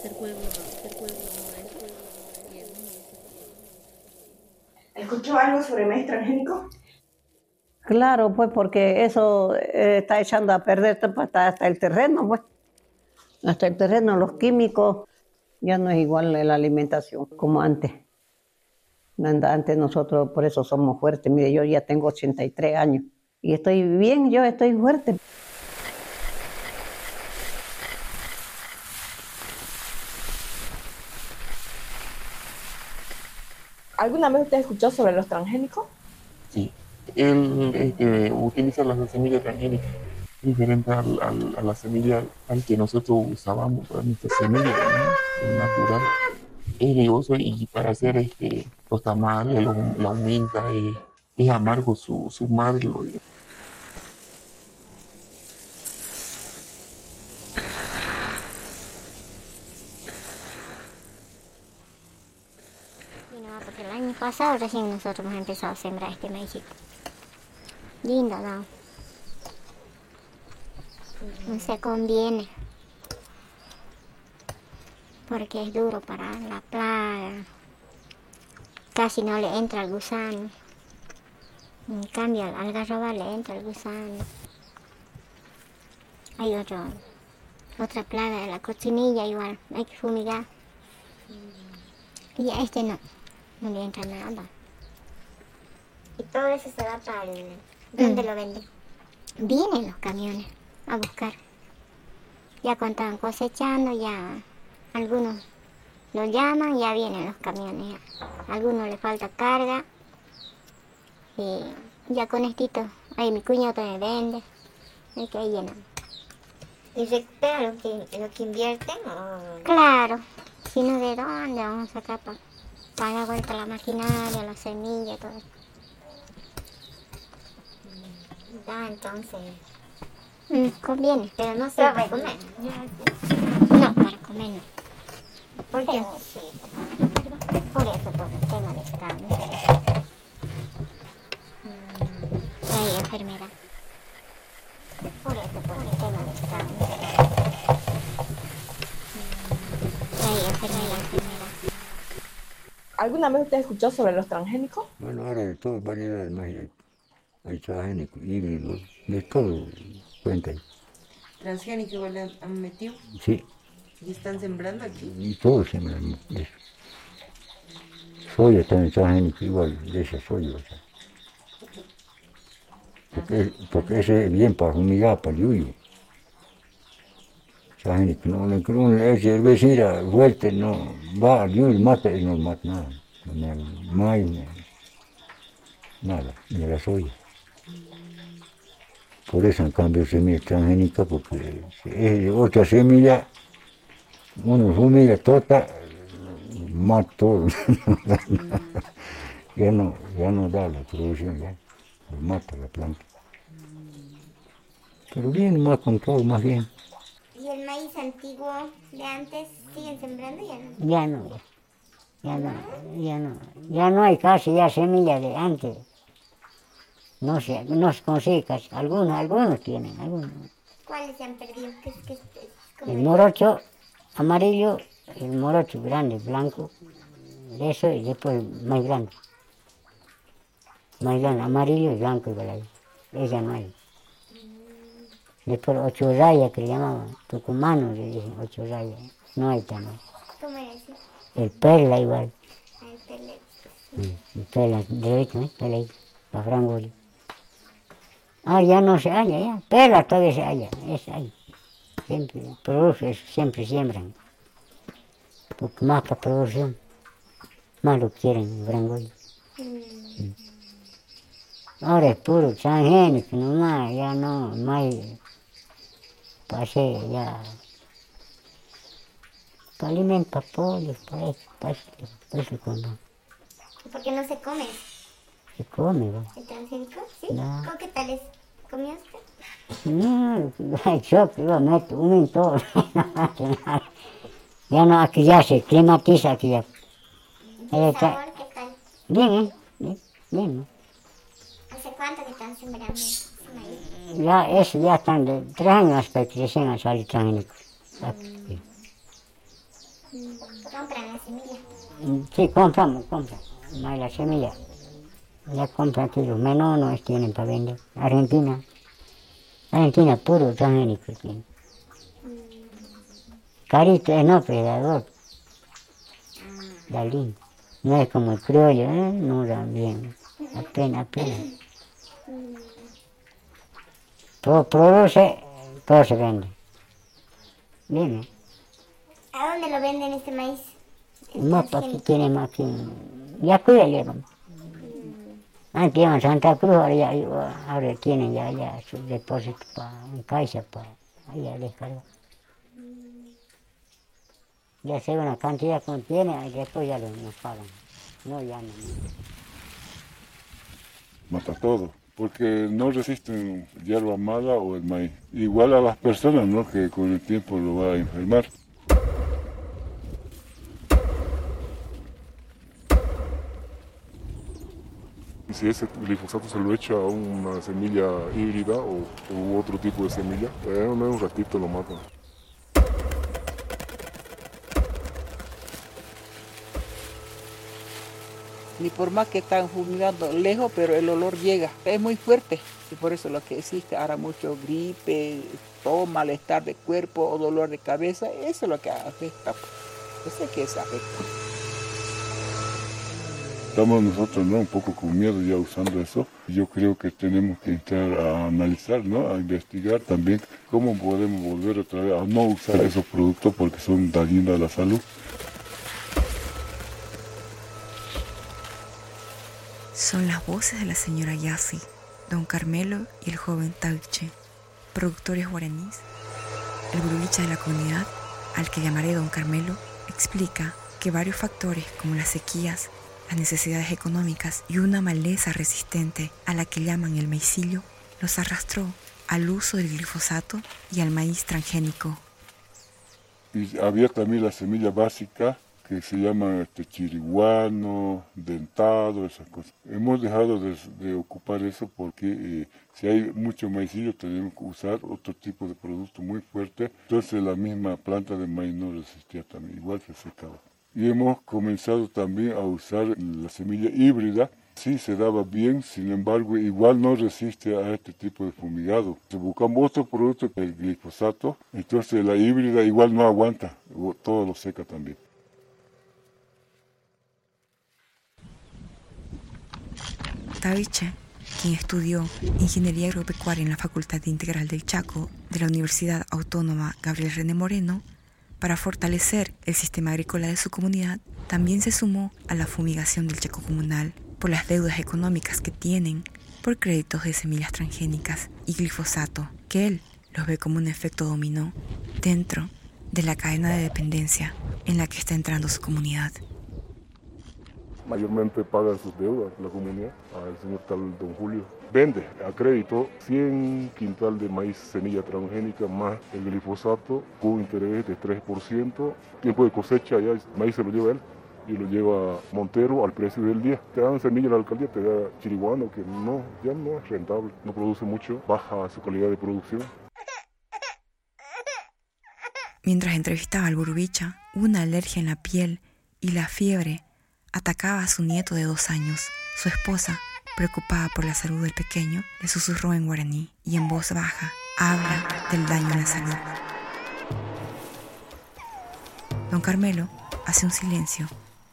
¿Escuchó algo sobre maíz transgénico? Claro, pues porque eso está echando a perder pues, hasta el terreno, pues. Hasta el terreno, los químicos, ya no es igual la alimentación como antes. Antes nosotros por eso somos fuertes. Mire, yo ya tengo 83 años y estoy bien, yo estoy fuerte. ¿Alguna vez usted escuchó sobre los transgénicos? Sí, él utiliza la semilla transgénica, diferente a la semilla al que nosotros usábamos para nuestra semilla, ¿no? El natural. Es rigoso y para hacer los tamales, la humita, es amargo su madre. No, porque el año pasado recién nosotros hemos empezado a sembrar este maízito. Lindo, ¿no? No se conviene. Porque es duro para la plaga. Casi no le entra el gusano. En cambio, al algarroba le entra el gusano. Hay otra plaga de la cochinilla igual, hay que fumigar. Y a este no le entra nada. Y todo eso se va para el... ¿Dónde lo venden? Vienen los camiones a buscar. Ya cuando están cosechando, ya algunos lo llaman, ya vienen los camiones. A algunos les falta carga. Y ya con estito, ahí mi cuñado también vende. Hay que ir llenando. ¿Y recupera lo que invierten? ¿O? Claro, si no, ¿de dónde vamos a sacar para pagar vuelta la maquinaria, la semilla, todo? Da, entonces. Conviene. Pero no se para comer. No, para comer no. ¿Por qué? Por eso, por el tema de carne. Hay enfermedad. Por eso, por el tema de carne. Hay enfermedad. ¿Alguna vez usted escuchó sobre los transgénicos? Bueno, ahora de todas variedades más hay transgénico, híbridos, de todo cuenta ahí. Transgénico igual le han metido Sí, y están sembrando aquí. y todo siembran eso. Soya también transgénico igual, de esa soya, o sea. Porque ese es bien para fumigar, para el yuyo. Transgénico, no, el vecino fuerte, no, va al yuyo, mata y no mata nada. Ni el maíz, nada, ni la soya. Por eso en cambio semilla transgénica, porque es otra semilla, uno fumiga toda, mata todo, ya no da la producción, ya, mata la planta. Pero bien, más control, más bien. ¿Y el maíz antiguo de antes siguen sembrando? Ya no hay casi ya semilla de antes. No se consigue casi, algunos tienen, algunos. ¿Cuáles se han perdido? El morocho amarillo, el morocho grande, blanco, eso y después más grande. Más grande, amarillo y blanco igual ahí. Ella no hay. Después 8 rayas que le llamaban, tucumanos le dicen 8 rayas, no hay también. ¿Cómo era ese? El perla igual. El pellet. El perla, derecho, perla ahí, la frangola. Ya no se halla, ya. Perla todavía se halla, es ahí. Siempre produce, siempre siembran. Porque más para producción, más lo quieren, frangola. Ahora es puro transgénico nomás, ya no hay, pasé ya, para alimentar pollos, para eso cuando ¿Por qué no se come se come, ¿no? el transgénico? ¿Sí? No. ¿Con qué tal es? ¿Comió usted? No, yo que lo meto uno en todo, ya no, aquí ya se climatiza, aquí ya. ¿Y el sabor qué tal? Bien, bien, ¿no? ¿Hace cuánto que están sembrando ese maíz? Ya están de 3 años hasta que recién han salido transgénicos. Compran la semilla. Sí, compramos. No hay la semilla. Ya compran aquí los menonos, tienen para vender. Argentina puro transgénico tiene. Carito, no, predador. Da lindo. No es como el criollo, no da bien. Apenas. Todo produce, todo se vende. Bien, ¿A dónde lo venden este maíz? más para que tiene más que... Ya cuida llevan. Antes iban a Santa Cruz, ahora tienen ya su depósito en Caixa para allá descargar. Ya sé una cantidad que tiene y después ya nos pagan. No, ya no. Mata todo, porque no resisten hierba mala o el maíz. Igual a las personas, ¿no? Que con el tiempo lo va a enfermar. Si ese glifosato se lo echa a una semilla híbrida o otro tipo de semilla, en un ratito lo matan. Ni por más que están fumigando lejos, pero el olor llega, es muy fuerte. Y por eso lo que existe ahora mucho gripe, todo malestar de cuerpo o dolor de cabeza, eso es lo que afecta. Yo sé que eso afecta. Estamos nosotros, ¿no? Un poco con miedo ya usando eso. Yo creo que tenemos que entrar a analizar, ¿no? A investigar también cómo podemos volver otra vez a no usar esos productos porque son dañinos a la salud. Son las voces de la señora Yassi, don Carmelo y el joven Tawiche, productores guaraníes. El burubicha de la comunidad, al que llamaré don Carmelo, explica que varios factores como las sequías, las necesidades económicas y una maleza resistente a la que llaman el maicillo, los arrastró al uso del glifosato y al maíz transgénico. Y había también la semilla básica que se llama chiriguano, dentado, esas cosas. Hemos dejado de ocupar eso porque si hay mucho maicillo tenemos que usar otro tipo de producto muy fuerte. Entonces la misma planta de maíz no resistía también, igual se secaba. Y hemos comenzado también a usar la semilla híbrida. Sí, se daba bien, sin embargo, igual no resiste a este tipo de fumigado. Si buscamos otro producto que el glifosato, entonces la híbrida igual no aguanta, todo lo seca también. Tawiche, quien estudió Ingeniería Agropecuaria en la Facultad Integral del Chaco de la Universidad Autónoma Gabriel René Moreno, para fortalecer el sistema agrícola de su comunidad, también se sumó a la fumigación del Chaco comunal por las deudas económicas que tienen por créditos de semillas transgénicas y glifosato, que él los ve como un efecto dominó dentro de la cadena de dependencia en la que está entrando su comunidad. Mayormente pagan sus deudas la comunidad, al señor tal don Julio. Vende a crédito 100 quintal de maíz semilla transgénica más el glifosato con interés de 3%. Tiempo de cosecha ya el maíz se lo lleva él y lo lleva a Montero al precio del día. Te dan semilla en la alcaldía, te da chiriguano que ya no es rentable, no produce mucho, baja su calidad de producción. Mientras entrevistaba al burubicha, una alergia en la piel y la fiebre atacaba a su nieto de 2 años. Su esposa, preocupada por la salud del pequeño, le susurró en guaraní y en voz baja habla del daño a la salud. Don Carmelo hace un silencio,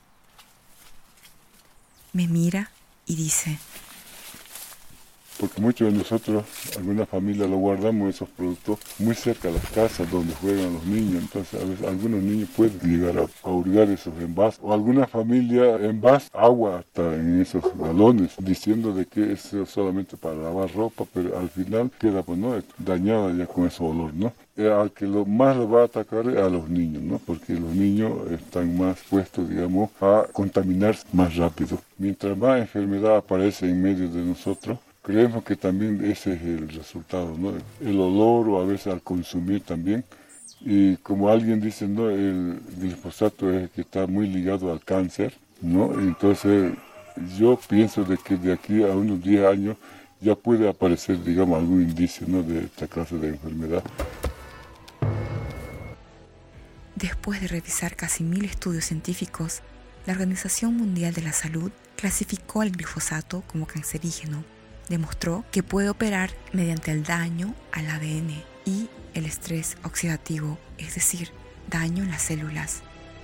me mira y dice: Porque muchos de nosotros, algunas familias, lo guardamos esos productos muy cerca de las casas donde juegan los niños. Entonces, a veces algunos niños pueden llegar a hurgar esos envases. O alguna familia envasa agua hasta en esos galones, diciendo de que es solamente para lavar ropa, pero al final queda pues, ¿no? dañada ya con ese olor, ¿no? Al que lo más lo va a atacar es a los niños, ¿no? Porque los niños están más puestos, digamos, a contaminarse más rápido. Mientras más enfermedad aparece en medio de nosotros, creemos que también ese es el resultado, ¿no? El olor o a veces al consumir también. Y como alguien dice, ¿no? El glifosato es el que está muy ligado al cáncer, ¿no? Entonces yo pienso de que de aquí a unos 10 años ya puede aparecer, digamos, algún indicio, ¿no? De esta clase de enfermedad. Después de revisar casi 1000 estudios científicos, la Organización Mundial de la Salud clasificó al glifosato como cancerígeno. Demostró que puede operar mediante el daño al ADN y el estrés oxidativo, es decir, daño en las células.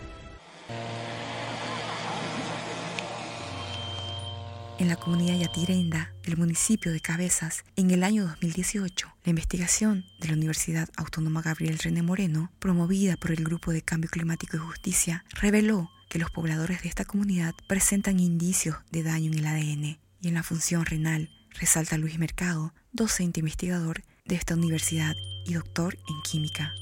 En la comunidad Yatirenda del municipio de Cabezas, en el año 2018, la investigación de la Universidad Autónoma Gabriel René Moreno, promovida por el Grupo de Cambio Climático y Justicia, reveló que los pobladores de esta comunidad presentan indicios de daño en el ADN y en la función renal, resalta Luis Mercado, docente investigador de esta universidad y doctor en química.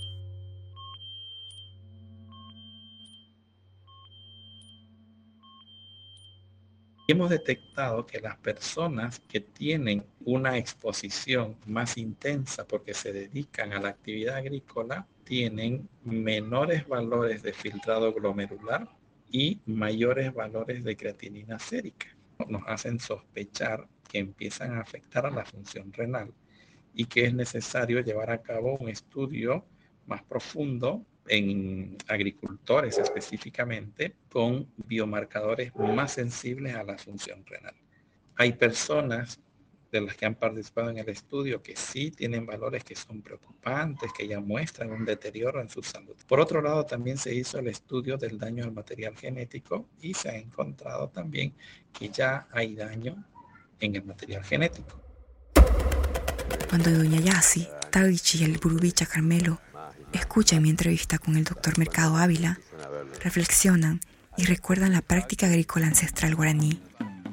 Hemos detectado que las personas que tienen una exposición más intensa porque se dedican a la actividad agrícola tienen menores valores de filtrado glomerular y mayores valores de creatinina sérica. Nos hacen sospechar que empiezan a afectar a la función renal y que es necesario llevar a cabo un estudio más profundo en agricultores específicamente con biomarcadores más sensibles a la función renal. Hay personas de las que han participado en el estudio que sí tienen valores que son preocupantes, que ya muestran un deterioro en su salud. Por otro lado, también se hizo el estudio del daño al material genético y se ha encontrado también que ya hay daño en el material genético. Cuando doña Yassi, Tawichi y el Burubicha Carmelo escuchan mi entrevista con el doctor Mercado Ávila, reflexionan y recuerdan la práctica agrícola ancestral guaraní.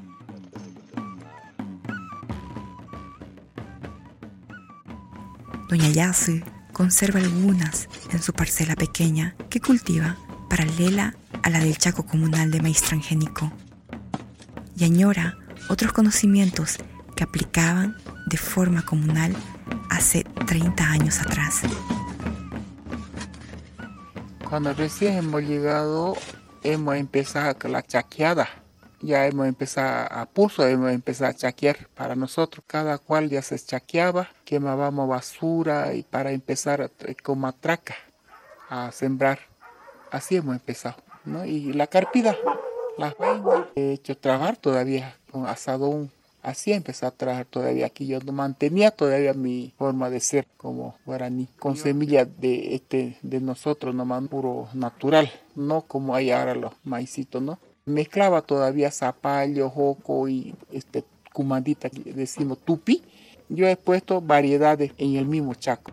Doña Yassi conserva algunas en su parcela pequeña que cultiva, paralela a la del Chaco Comunal de maíz transgénico, y añora otros conocimientos que aplicaban de forma comunal hace 30 años atrás. Cuando recién hemos llegado, hemos empezado con la chaqueada. Ya hemos empezado a pulso, hemos empezado a chaquear para nosotros. Cada cual ya se chaqueaba, quemábamos basura y para empezar con matraca a sembrar. Así hemos empezado, ¿no? Y la carpida, las vainas, he hecho trabajar todavía con asadón. Así empecé a trabajar todavía aquí. Yo no mantenía todavía mi forma de ser como guaraní, con semillas de nosotros, nomás puro natural, no como hay ahora los maicitos, ¿no? Mezclaba todavía zapallo, joco y cumandita, que decimos tupi. Yo he puesto variedades en el mismo Chaco.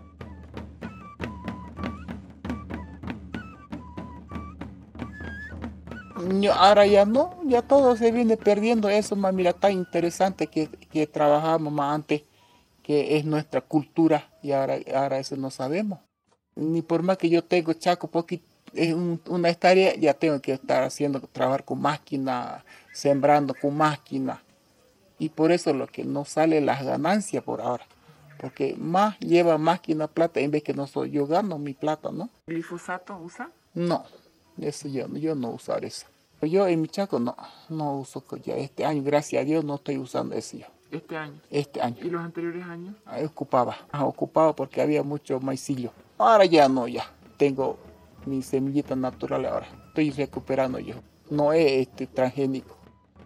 Ahora ya no, ya todo se viene perdiendo eso, más mira, tan interesante que trabajamos más antes, que es nuestra cultura, y ahora eso no sabemos. Ni por más que yo tengo Chaco, porque es una tarea, ya tengo que estar trabajar con máquina, sembrando con máquina, y por eso lo que no sale las ganancias por ahora, porque más lleva máquina plata, en vez que no soy yo gano mi plata, ¿no? ¿Glifosato usa? No, eso yo no usar eso. Yo en mi Chaco no uso ya este año, gracias a Dios no estoy usando eso yo. ¿Este año? Este año. ¿Y los anteriores años? Ocupaba porque había mucho maicillo. Ahora ya no, ya tengo mi semillita natural ahora. Estoy recuperando yo. No es transgénico.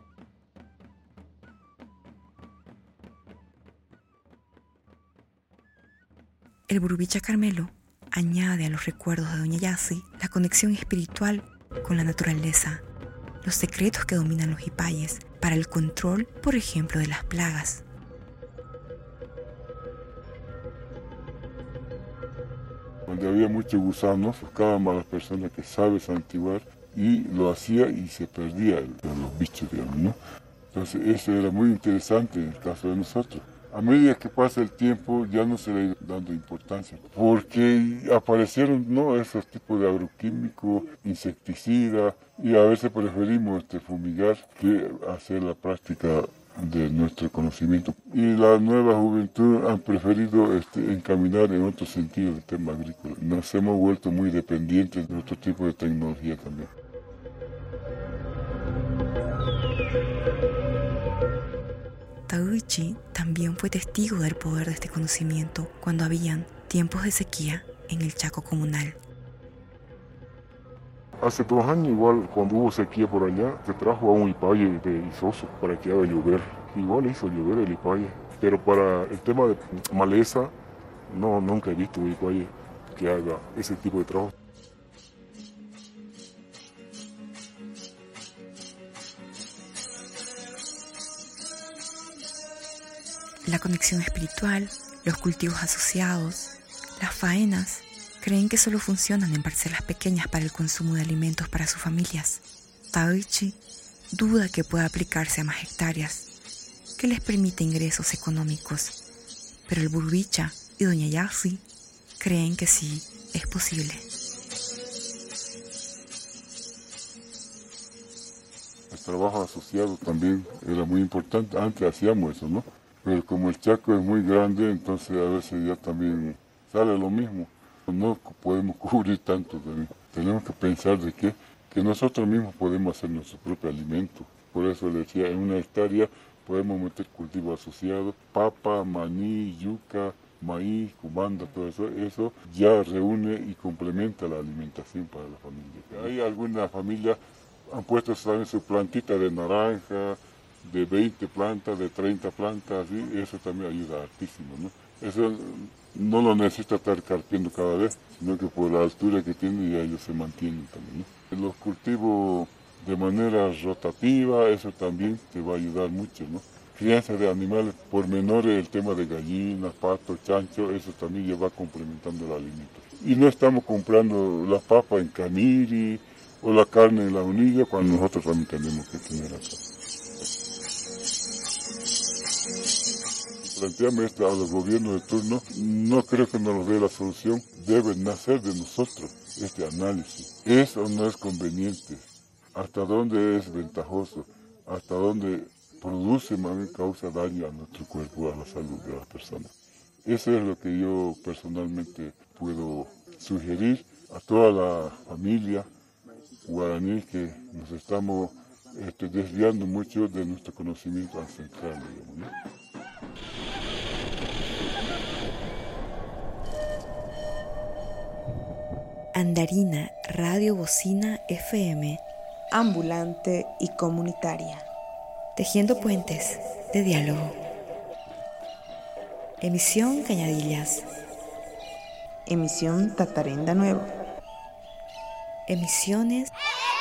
El Burubicha Carmelo añade a los recuerdos de doña Yassi la conexión espiritual con la naturaleza, los secretos que dominan los hipayes para el control, por ejemplo, de las plagas. Donde había muchos gusanos, buscaban a las personas que saben santiguar y lo hacía y se perdía los bichos, digamos, ¿no? Entonces eso era muy interesante en el caso de nosotros. A medida que pasa el tiempo ya no se le ha ido dando importancia, porque aparecieron esos tipos de agroquímicos, insecticidas, y a veces preferimos fumigar que hacer la práctica de nuestro conocimiento. Y la nueva juventud han preferido encaminar en otro sentido del tema agrícola. Nos hemos vuelto muy dependientes de otro tipo de tecnología también. Tawichi también fue testigo del poder de este conocimiento cuando habían tiempos de sequía en el Chaco Comunal. Hace 2 años igual, cuando hubo sequía por allá, se trajo a un ipaye de Isoso para que haga llover. Igual hizo llover el ipaye, pero para el tema de maleza, no, nunca he visto un ipaye que haga ese tipo de trabajo. La conexión espiritual, los cultivos asociados, las faenas, creen que solo funcionan en parcelas pequeñas para el consumo de alimentos para sus familias. Taoichi duda que pueda aplicarse a más hectáreas, que les permite ingresos económicos, pero el Burbicha y Doña Yaxi creen que sí es posible. El trabajo asociado también era muy importante, antes hacíamos eso, ¿no? Pero como el Chaco es muy grande, entonces a veces ya también sale lo mismo. No podemos cubrir tanto también. Tenemos que pensar de que nosotros mismos podemos hacer nuestro propio alimento. Por eso le decía, en una hectárea podemos meter cultivos asociados, papa, maní, yuca, maíz, cubanda, todo eso. Eso ya reúne y complementa la alimentación para la familia. Hay algunas familias han puesto también su plantita de naranja, de 20 plantas, de 30 plantas, así, eso también ayuda hartísimo, ¿no? Eso no lo necesita estar carpiendo cada vez, sino que por la altura que tiene ya ellos se mantienen también, ¿no? Los cultivos de manera rotativa, eso también te va a ayudar mucho, ¿no? Crianza de animales por menores, el tema de gallinas, patos, chancho, eso también ya va complementando el alimento. Y no estamos comprando las papas en Camiri o la carne en la unilla, cuando nosotros también tenemos que tener acá. Plantearme esto a los gobiernos de turno, no creo que nos dé la solución, debe nacer de nosotros este análisis. ¿Es o no es conveniente? ¿Hasta dónde es ventajoso? ¿Hasta dónde produce, más bien causa daño a nuestro cuerpo, a la salud de las personas? Eso es lo que yo personalmente puedo sugerir a toda la familia guaraní, que nos estamos desviando mucho de nuestro conocimiento ancestral, digamos, ¿no? Andarina Radio Bocina FM, ambulante y comunitaria. Tejiendo puentes de diálogo. Emisión Cañadillas. Emisión Tatarenda Nuevo. Emisiones